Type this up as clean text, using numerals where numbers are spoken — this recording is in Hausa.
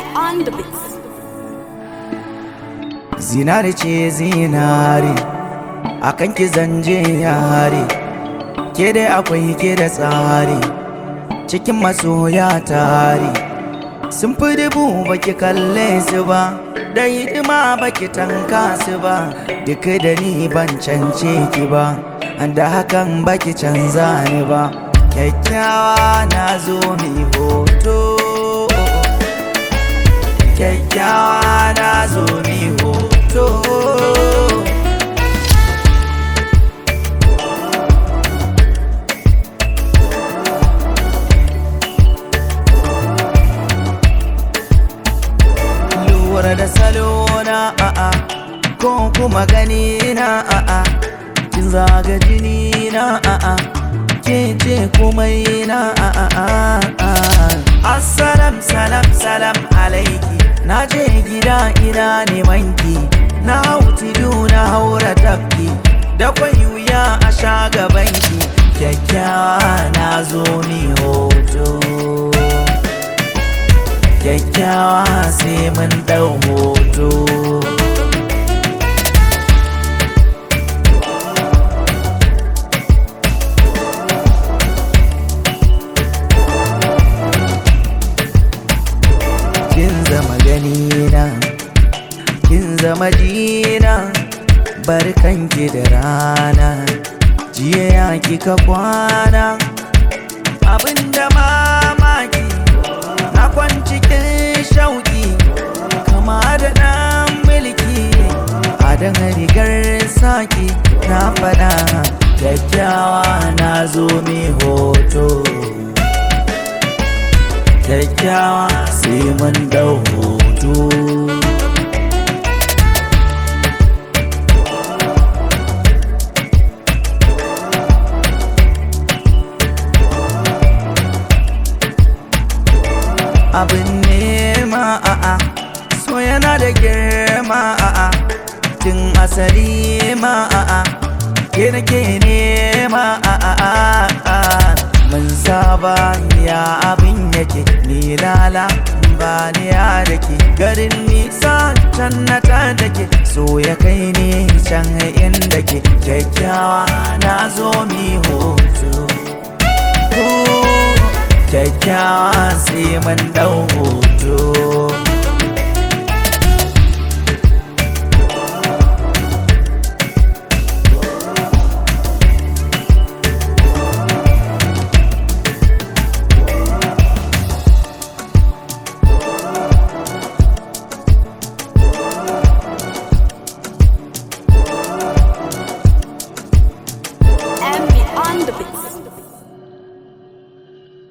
on the beats. Zinari ce zinari akan ki zanje yare, ke dai akwai ke da tsari cikin masoya tare. Sun fi dubu baki kalle su ba, da hidima baki tanka su ba, duk da ni ban cance ki ba, da hakan baki canza ni ba. Kyakkyawa na zo mi hoto, kyakkyawa na zo mi hoto. Lura da salona a'a, ko kuma gani na a'a, kin zaga jini na a'a, ke ce komai na a'a. Assalam salam salam alaiki, na je gida ina neman ki, na hau tudu na haura tafki, da kwai wuya a sha gaban ki. Kyakkyawa na zo ni hoto, kyakkyawa sai mun dau hoto. Kin zama ganina, kin zama dina, barkanki da rana, jiya ya kika kwana. Abinda mamaki na cikin shauki, kama da ɗan mulki a dan rigar saki. Na faɗa kyakkyawa na zo mi hoto, kyakkyawa sai mun dau hoto. Abin nema a'a, so yana da girma a'a, tun asali ma a'a, ke nake nema a'a. Mun saba ya abin yake, ni lala ba ni ya dake, garin nisa can na ta dake, so ya kai ni can inda ke. Kyakkyawa na zo mi hoto, kyakkyawa sai mun dau hoto.